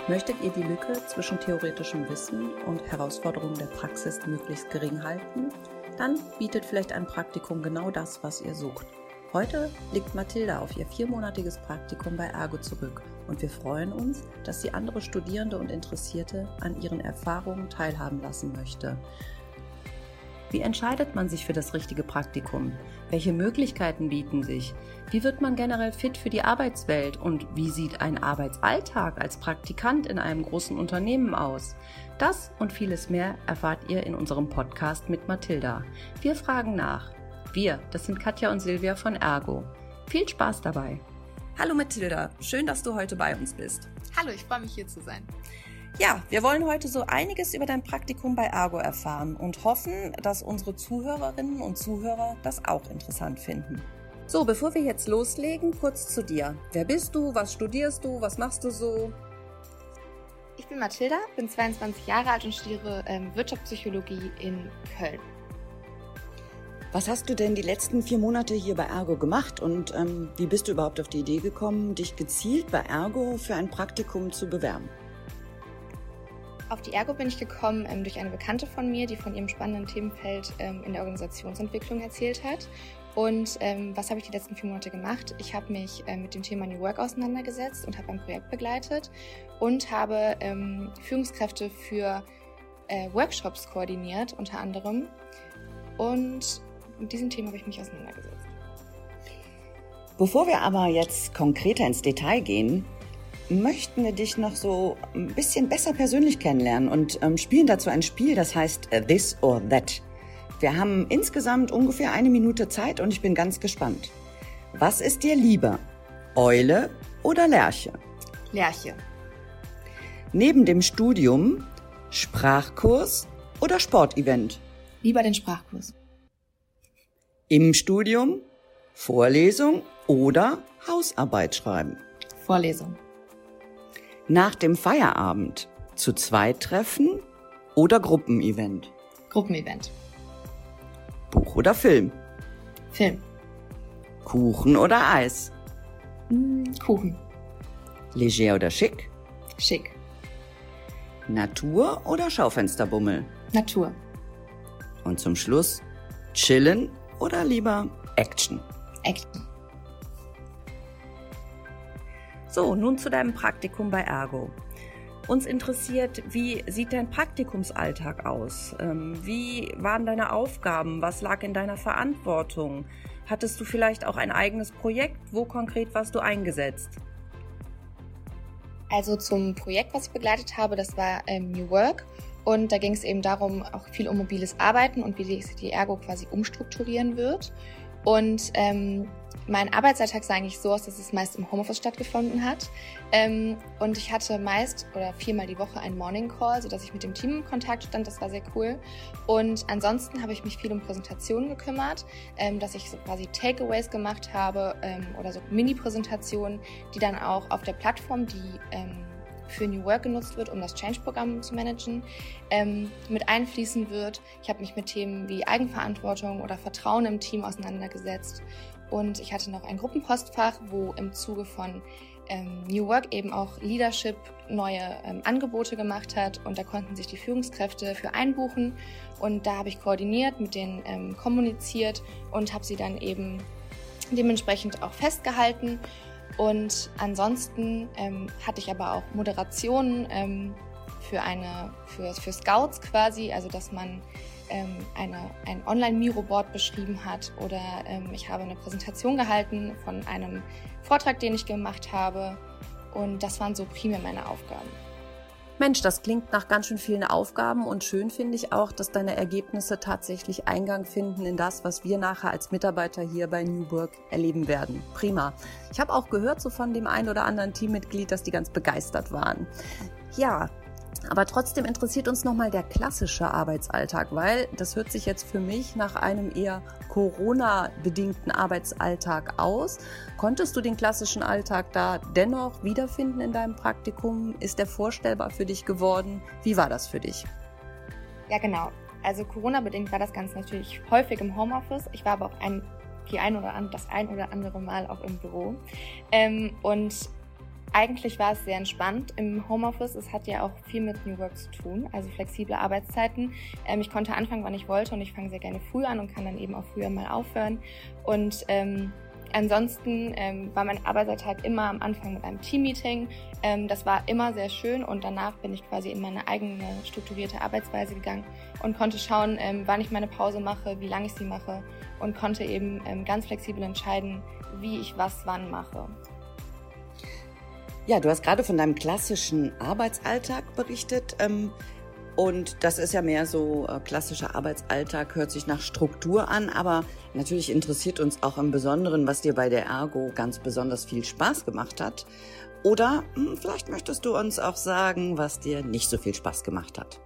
Möchtet ihr die Lücke zwischen theoretischem Wissen und Herausforderungen der Praxis möglichst gering halten? Dann bietet vielleicht ein Praktikum genau das, was ihr sucht. Heute blickt Mathilda auf ihr 4-monatiges Praktikum bei Ergo zurück und wir freuen uns, dass sie andere Studierende und Interessierte an ihren Erfahrungen teilhaben lassen möchte. Wie entscheidet man sich für das richtige Praktikum? Welche Möglichkeiten bieten sich? Wie wird man generell fit für die Arbeitswelt? Und wie sieht ein Arbeitsalltag als Praktikant in einem großen Unternehmen aus? Das und vieles mehr erfahrt ihr in unserem Podcast mit Mathilda. Wir fragen nach. Wir, das sind Katja und Silvia von Ergo. Viel Spaß dabei! Hallo Mathilda, schön, dass du heute bei uns bist. Hallo, ich freue mich hier zu sein. Ja, wir wollen heute so einiges über dein Praktikum bei Ergo erfahren und hoffen, dass unsere Zuhörerinnen und Zuhörer das auch interessant finden. So, bevor wir jetzt loslegen, kurz zu dir. Wer bist du? Was studierst du? Was machst du so? Ich bin Mathilda, bin 22 Jahre alt und studiere Wirtschaftspsychologie in Köln. Was hast du denn die letzten 4 Monate hier bei Ergo gemacht und wie bist du überhaupt auf die Idee gekommen, dich gezielt bei Ergo für ein Praktikum zu bewerben? Auf die Ergo bin ich gekommen durch eine Bekannte von mir, die von ihrem spannenden Themenfeld in der Organisationsentwicklung erzählt hat. Und was habe ich die letzten 4 Monate gemacht? Ich habe mich mit dem Thema New Work auseinandergesetzt und habe ein Projekt begleitet und habe Führungskräfte für Workshops koordiniert, unter anderem. Und mit diesem Thema habe ich mich auseinandergesetzt. Bevor wir aber jetzt konkreter ins Detail gehen, möchten wir dich noch so ein bisschen besser persönlich kennenlernen und spielen dazu ein Spiel, das heißt This or That. Wir haben insgesamt ungefähr 1 Minute Zeit und ich bin ganz gespannt. Was ist dir lieber, Eule oder Lerche? Lerche. Neben dem Studium Sprachkurs oder Sportevent? Lieber den Sprachkurs. Im Studium Vorlesung oder Hausarbeit schreiben? Vorlesung. Nach dem Feierabend zu zweit treffen oder Gruppenevent? Gruppenevent. Buch oder Film? Film. Kuchen oder Eis? Kuchen. Leger oder schick? Schick. Natur oder Schaufensterbummel? Natur. Und zum Schluss chillen oder lieber Action? Action. So, nun zu deinem Praktikum bei Ergo. Uns interessiert, wie sieht dein Praktikumsalltag aus? Wie waren deine Aufgaben? Was lag in deiner Verantwortung? Hattest du vielleicht auch ein eigenes Projekt? Wo konkret warst du eingesetzt? Also zum Projekt, was ich begleitet habe, das war New Work. Und da ging es eben darum, auch viel um mobiles Arbeiten und wie die Ergo quasi umstrukturieren wird. Und mein Arbeitsalltag sah eigentlich so aus, dass es meist im Homeoffice stattgefunden hat. Und ich hatte meist oder 4-mal die Woche einen Morning Call, sodass ich mit dem Team in Kontakt stand. Das war sehr cool. Und ansonsten habe ich mich viel um Präsentationen gekümmert, dass ich so quasi Takeaways gemacht habe oder so Mini-Präsentationen, die dann auch auf der Plattform, die für New Work genutzt wird, um das Change-Programm zu managen, mit einfließen wird. Ich habe mich mit Themen wie Eigenverantwortung oder Vertrauen im Team auseinandergesetzt. Und ich hatte noch ein Gruppenpostfach, wo im Zuge von New Work eben auch Leadership neue Angebote gemacht hat. Und da konnten sich die Führungskräfte für einbuchen. Und da habe ich koordiniert, mit denen kommuniziert und habe sie dann eben dementsprechend auch festgehalten. Und ansonsten hatte ich aber auch Moderationen für Scouts quasi, also dass man ein Online-Miro-Board beschrieben hat oder ich habe eine Präsentation gehalten von einem Vortrag, den ich gemacht habe und das waren so primär meine Aufgaben. Mensch, das klingt nach ganz schön vielen Aufgaben und schön finde ich auch, dass deine Ergebnisse tatsächlich Eingang finden in das, was wir nachher als Mitarbeiter hier bei New Work erleben werden. Prima. Ich habe auch gehört so von dem einen oder anderen Teammitglied, dass die ganz begeistert waren. Ja, aber trotzdem interessiert uns nochmal der klassische Arbeitsalltag, weil das hört sich jetzt für mich nach einem eher Corona-bedingten Arbeitsalltag aus. Konntest du den klassischen Alltag da dennoch wiederfinden in deinem Praktikum? Ist der vorstellbar für dich geworden? Wie war das für dich? Ja, genau. Also Corona-bedingt war das Ganze natürlich häufig im Homeoffice. Ich war aber auch das ein oder andere Mal auch im Büro. Und Eigentlich war es sehr entspannt im Homeoffice. Es hat ja auch viel mit New Work zu tun, also flexible Arbeitszeiten. Ich konnte anfangen, wann ich wollte und ich fange sehr gerne früh an und kann dann eben auch früher mal aufhören. Und ansonsten war mein Arbeitsalltag immer am Anfang mit einem Teammeeting. Das war immer sehr schön und danach bin ich quasi in meine eigene strukturierte Arbeitsweise gegangen und konnte schauen, wann ich meine Pause mache, wie lange ich sie mache und konnte eben ganz flexibel entscheiden, wie ich was wann mache. Ja, du hast gerade von deinem klassischen Arbeitsalltag berichtet. Und das ist ja mehr so, klassischer Arbeitsalltag hört sich nach Struktur an, aber natürlich interessiert uns auch im Besonderen, was dir bei der Ergo ganz besonders viel Spaß gemacht hat. Oder vielleicht möchtest du uns auch sagen, was dir nicht so viel Spaß gemacht hat.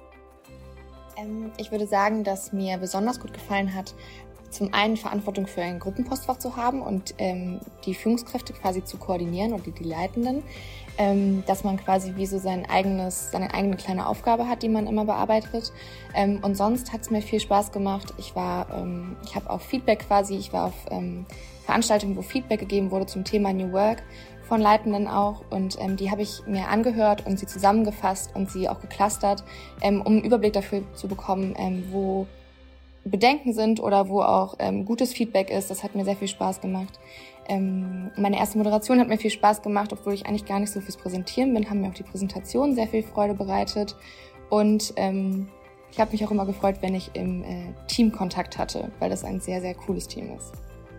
Ich würde sagen, dass mir besonders gut gefallen hat, zum einen Verantwortung für ein Gruppenpostfach zu haben und die Führungskräfte quasi zu koordinieren und die Leitenden, dass man quasi wie so seine eigene kleine Aufgabe hat, die man immer bearbeitet. Und sonst hat es mir viel Spaß gemacht. Ich habe auch Feedback quasi, ich war auf Veranstaltungen, wo Feedback gegeben wurde zum Thema New Work von Leitenden auch und die habe ich mir angehört und sie zusammengefasst und sie auch geclustert, um einen Überblick dafür zu bekommen, wo Bedenken sind oder wo auch gutes Feedback ist. Das hat mir sehr viel Spaß gemacht. Meine erste Moderation hat mir viel Spaß gemacht, obwohl ich eigentlich gar nicht so fürs Präsentieren bin, haben mir auch die Präsentation sehr viel Freude bereitet. Und ich habe mich auch immer gefreut, wenn ich im Team Kontakt hatte, weil das ein sehr, sehr cooles Team ist.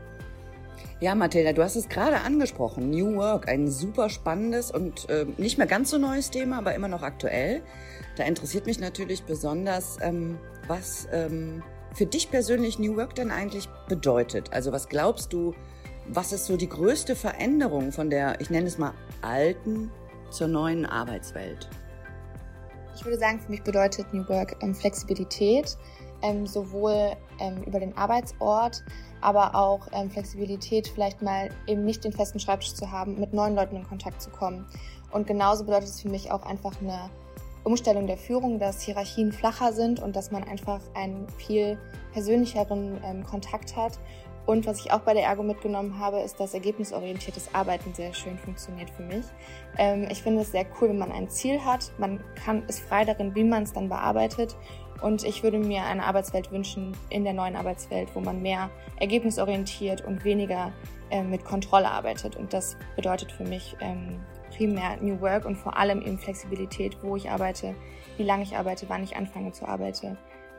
Ja, Mathilda, du hast es gerade angesprochen. New Work, ein super spannendes und nicht mehr ganz so neues Thema, aber immer noch aktuell. Da interessiert mich natürlich besonders, was für dich persönlich New Work denn eigentlich bedeutet. Also was glaubst du, was ist so die größte Veränderung von der, ich nenne es mal, alten zur neuen Arbeitswelt? Ich würde sagen, für mich bedeutet New Work Flexibilität, sowohl über den Arbeitsort, aber auch Flexibilität, vielleicht mal eben nicht den festen Schreibtisch zu haben, mit neuen Leuten in Kontakt zu kommen. Und genauso bedeutet es für mich auch einfach eine Umstellung der Führung, dass Hierarchien flacher sind und dass man einfach einen viel persönlicheren Kontakt hat. Und was ich auch bei der Ergo mitgenommen habe, ist, dass ergebnisorientiertes Arbeiten sehr schön funktioniert für mich. Ich finde es sehr cool, wenn man ein Ziel hat. Man ist frei darin, wie man es dann bearbeitet. Und ich würde mir eine Arbeitswelt wünschen, in der neuen Arbeitswelt, wo man mehr ergebnisorientiert und weniger mit Kontrolle arbeitet. Und das bedeutet für mich primär New Work und vor allem eben Flexibilität, wo ich arbeite, wie lange ich arbeite, wann ich anfange zu arbeiten.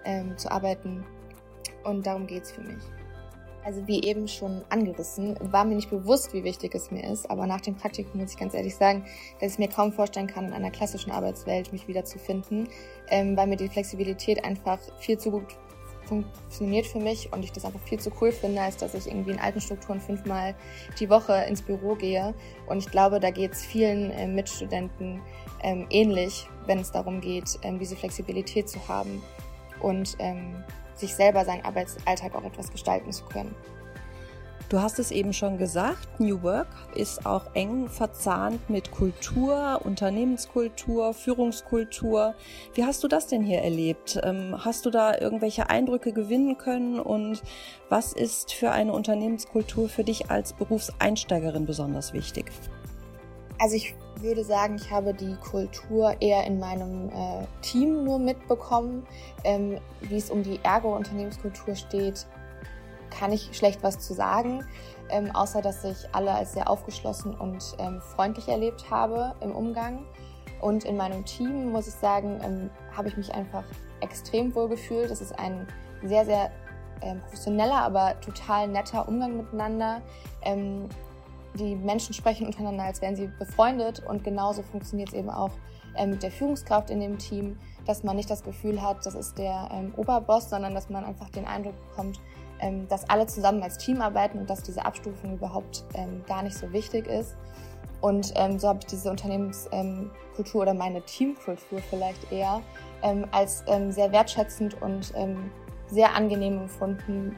Und darum geht's für mich. Also wie eben schon angerissen, war mir nicht bewusst, wie wichtig es mir ist, aber nach dem Praktikum muss ich ganz ehrlich sagen, dass ich mir kaum vorstellen kann, in einer klassischen Arbeitswelt mich wiederzufinden, weil mir die Flexibilität einfach viel zu gut funktioniert für mich und ich das einfach viel zu cool finde, als dass ich irgendwie in alten Strukturen 5-mal die Woche ins Büro gehe. Und ich glaube, da geht es vielen Mitstudenten ähnlich, wenn es darum geht, diese Flexibilität zu haben und sich selber seinen Arbeitsalltag auch etwas gestalten zu können. Du hast es eben schon gesagt, New Work ist auch eng verzahnt mit Kultur, Unternehmenskultur, Führungskultur. Wie hast du das denn hier erlebt? Hast du da irgendwelche Eindrücke gewinnen können und was ist für eine Unternehmenskultur für dich als Berufseinsteigerin besonders wichtig? Also ich würde sagen, ich habe die Kultur eher in meinem Team nur mitbekommen. Wie es um die Ergo-Unternehmenskultur steht, kann ich schlecht was zu sagen, außer dass ich alle als sehr aufgeschlossen und freundlich erlebt habe im Umgang. Und in meinem Team, muss ich sagen, habe ich mich einfach extrem wohl gefühlt. Es ist ein sehr, sehr professioneller, aber total netter Umgang miteinander. Die Menschen sprechen untereinander, als wären sie befreundet und genauso funktioniert es eben auch mit der Führungskraft in dem Team, dass man nicht das Gefühl hat, das ist der Oberboss, sondern dass man einfach den Eindruck bekommt, dass alle zusammen als Team arbeiten und dass diese Abstufung überhaupt gar nicht so wichtig ist. Und so habe ich diese Unternehmenskultur oder meine Teamkultur vielleicht eher als sehr wertschätzend und sehr angenehm empfunden,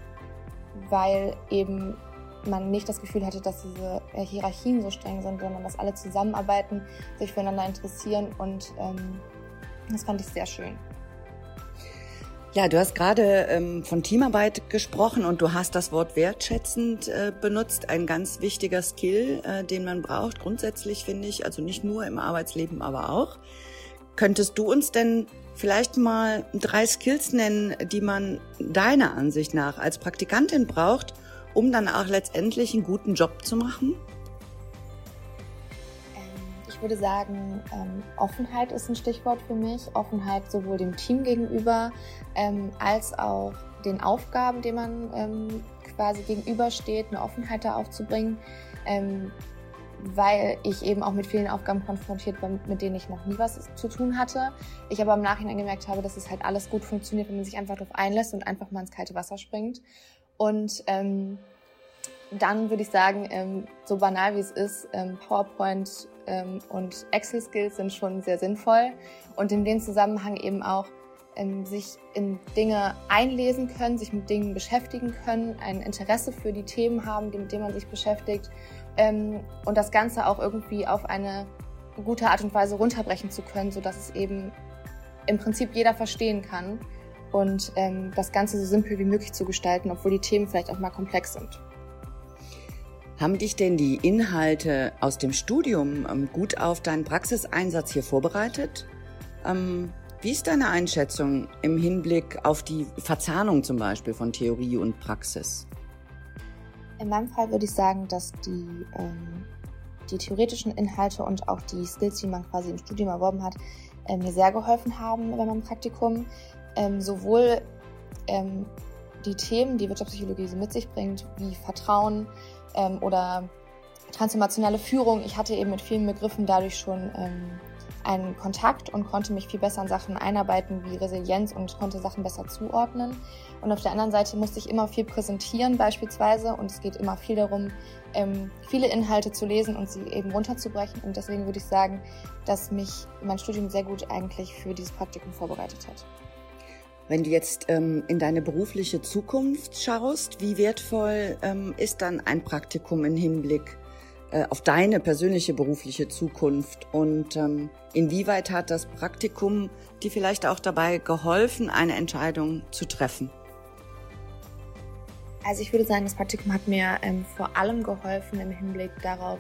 weil eben man nicht das Gefühl hatte, dass diese Hierarchien so streng sind, sondern dass alle zusammenarbeiten, sich füreinander interessieren und das fand ich sehr schön. Ja, du hast gerade von Teamarbeit gesprochen und du hast das Wort wertschätzend benutzt. Ein ganz wichtiger Skill, den man braucht, grundsätzlich finde ich, also nicht nur im Arbeitsleben, aber auch. Könntest du uns denn vielleicht mal 3 Skills nennen, die man deiner Ansicht nach als Praktikantin braucht, um dann auch letztendlich einen guten Job zu machen? Ich würde sagen, Offenheit ist ein Stichwort für mich. Offenheit sowohl dem Team gegenüber als auch den Aufgaben, denen man quasi gegenübersteht, eine Offenheit da aufzubringen, weil ich eben auch mit vielen Aufgaben konfrontiert war, mit denen ich noch nie was zu tun hatte. Ich aber im Nachhinein gemerkt habe, dass es halt alles gut funktioniert, wenn man sich einfach darauf einlässt und einfach mal ins kalte Wasser springt. Und dann würde ich sagen, so banal wie es ist, PowerPoint und Excel-Skills sind schon sehr sinnvoll und in dem Zusammenhang eben auch sich in Dinge einlesen können, sich mit Dingen beschäftigen können, ein Interesse für die Themen haben, mit denen man sich beschäftigt und das Ganze auch irgendwie auf eine gute Art und Weise runterbrechen zu können, sodass es eben im Prinzip jeder verstehen kann und das Ganze so simpel wie möglich zu gestalten, obwohl die Themen vielleicht auch mal komplex sind. Haben dich denn die Inhalte aus dem Studium gut auf deinen Praxiseinsatz hier vorbereitet? Wie ist deine Einschätzung im Hinblick auf die Verzahnung zum Beispiel von Theorie und Praxis? In meinem Fall würde ich sagen, dass die theoretischen Inhalte und auch die Skills, die man quasi im Studium erworben hat, mir sehr geholfen haben bei meinem Praktikum. Sowohl die Themen, die Wirtschaftspsychologie so mit sich bringt, wie Vertrauen oder transformationale Führung. Ich hatte eben mit vielen Begriffen dadurch schon einen Kontakt und konnte mich viel besser in Sachen einarbeiten wie Resilienz und konnte Sachen besser zuordnen. Und auf der anderen Seite musste ich immer viel präsentieren beispielsweise und es geht immer viel darum, viele Inhalte zu lesen und sie eben runterzubrechen. Und deswegen würde ich sagen, dass mich mein Studium sehr gut eigentlich für dieses Praktikum vorbereitet hat. Wenn du jetzt in deine berufliche Zukunft schaust, wie wertvoll ist dann ein Praktikum im Hinblick auf deine persönliche berufliche Zukunft und inwieweit hat das Praktikum dir vielleicht auch dabei geholfen, eine Entscheidung zu treffen? Also ich würde sagen, das Praktikum hat mir vor allem geholfen im Hinblick darauf,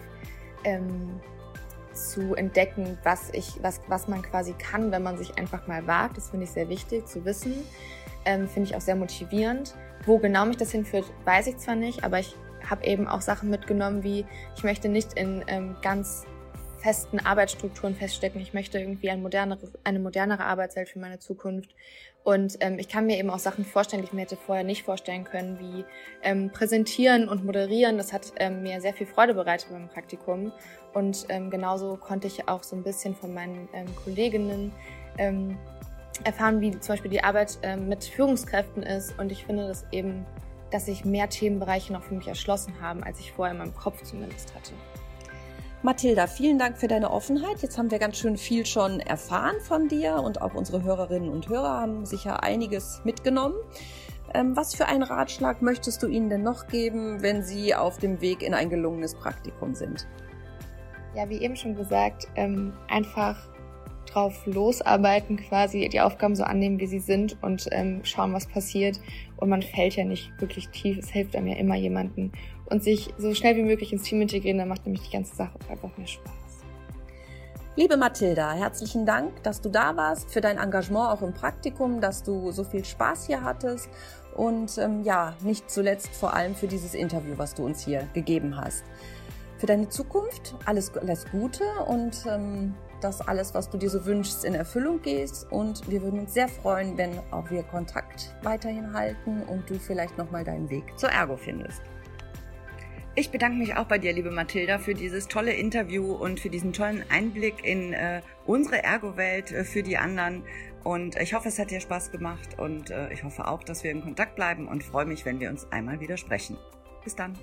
zu entdecken, was man quasi kann, wenn man sich einfach mal wagt. Das finde ich sehr wichtig zu wissen. Finde ich auch sehr motivierend. Wo genau mich das hinführt, weiß ich zwar nicht, aber ich habe eben auch Sachen mitgenommen, wie ich möchte nicht in ganz festen Arbeitsstrukturen feststecken. Ich möchte irgendwie eine modernere Arbeitswelt für meine Zukunft. Und ich kann mir eben auch Sachen vorstellen, die ich mir hätte vorher nicht vorstellen können, wie präsentieren und moderieren. Das hat mir sehr viel Freude bereitet beim Praktikum. Und genauso konnte ich auch so ein bisschen von meinen Kolleginnen erfahren, wie zum Beispiel die Arbeit mit Führungskräften ist. Und ich finde das eben, dass sich mehr Themenbereiche noch für mich erschlossen haben, als ich vorher in meinem Kopf zumindest hatte. Mathilda, vielen Dank für deine Offenheit. Jetzt haben wir ganz schön viel schon erfahren von dir und auch unsere Hörerinnen und Hörer haben sicher einiges mitgenommen. Was für einen Ratschlag möchtest du ihnen denn noch geben, wenn sie auf dem Weg in ein gelungenes Praktikum sind? Ja, wie eben schon gesagt, einfach drauf losarbeiten, quasi die Aufgaben so annehmen, wie sie sind und schauen, was passiert. Und man fällt ja nicht wirklich tief, es hilft einem ja immer jemanden. Und sich so schnell wie möglich ins Team integrieren, dann macht nämlich die ganze Sache einfach mehr Spaß. Liebe Mathilda, herzlichen Dank, dass du da warst, für dein Engagement auch im Praktikum, dass du so viel Spaß hier hattest und nicht zuletzt vor allem für dieses Interview, was du uns hier gegeben hast. Für deine Zukunft alles Gute und dass alles, was du dir so wünschst, in Erfüllung geht. Und wir würden uns sehr freuen, wenn auch wir Kontakt weiterhin halten und du vielleicht nochmal deinen Weg zur Ergo findest. Ich bedanke mich auch bei dir, liebe Mathilda, für dieses tolle Interview und für diesen tollen Einblick in unsere Ergo-Welt für die anderen. Und ich hoffe, es hat dir Spaß gemacht und ich hoffe auch, dass wir in Kontakt bleiben und freue mich, wenn wir uns einmal wieder sprechen. Bis dann.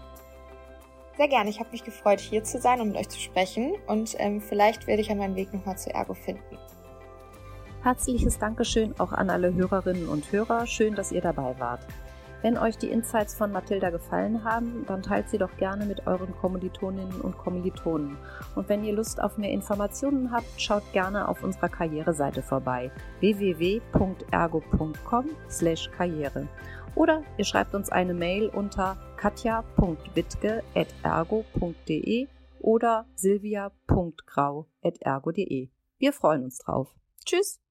Sehr gerne. Ich habe mich gefreut, hier zu sein und mit euch zu sprechen. Und vielleicht werde ich ja meinen Weg nochmal zur Ergo finden. Herzliches Dankeschön auch an alle Hörerinnen und Hörer. Schön, dass ihr dabei wart. Wenn euch die Insights von Mathilda gefallen haben, dann teilt sie doch gerne mit euren Kommilitoninnen und Kommilitonen. Und wenn ihr Lust auf mehr Informationen habt, schaut gerne auf unserer Karriereseite vorbei: www.ergo.com/karriere. Oder ihr schreibt uns eine Mail unter katja.wittke@ergo.de oder silvia.grau@ergo.de. Wir freuen uns drauf. Tschüss!